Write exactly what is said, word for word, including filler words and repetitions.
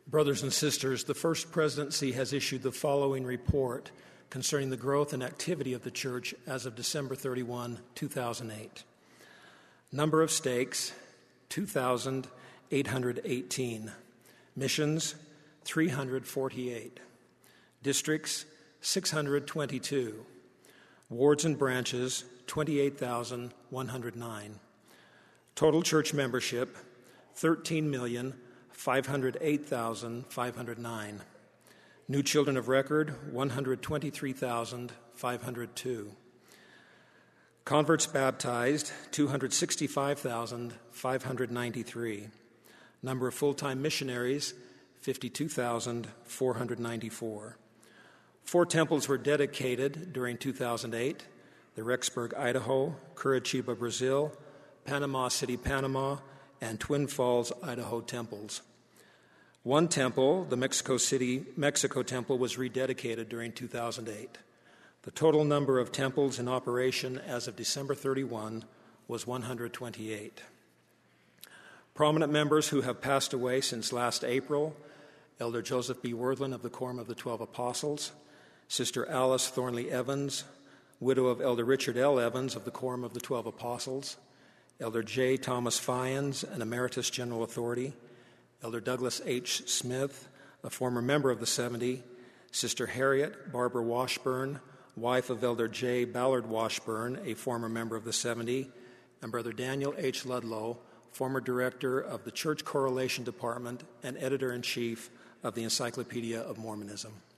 Brothers and sisters, the First Presidency has issued the following report concerning the growth and activity of the church as of December thirty-first, two thousand eight. Number of stakes, two thousand eight hundred eighteen. Missions, three hundred forty-eight. Districts, six hundred twenty-two. Wards and branches, twenty-eight thousand one hundred nine. Total church membership, thirteen million five hundred eight thousand five hundred nine. New children of record, one hundred twenty-three thousand five hundred two. Converts baptized, two hundred sixty-five thousand five hundred ninety-three. Number of full-time missionaries, fifty-two thousand four hundred ninety-four. Four temples were dedicated during two thousand eight: the Rexburg, Idaho, Curitiba, Brazil, Panama City, Panama, and Twin Falls, Idaho temples. One temple, the Mexico City, Mexico temple, was rededicated during two thousand eight. The total number of temples in operation as of December thirty-first was one hundred twenty-eight. Prominent members who have passed away since last April: Elder Joseph B. Worthland of the Quorum of the Twelve Apostles, Sister Alice Thornley Evans, widow of Elder Richard L. Evans of the Quorum of the Twelve Apostles, Elder J. Thomas Fyans, an Emeritus General Authority, Elder Douglas H. Smith, a former member of the seventy, Sister Harriet Barbara Washburn, wife of Elder J. Ballard Washburn, a former member of the seventy, and Brother Daniel H. Ludlow, former director of the Church Correlation Department and editor-in-chief of the Encyclopedia of Mormonism.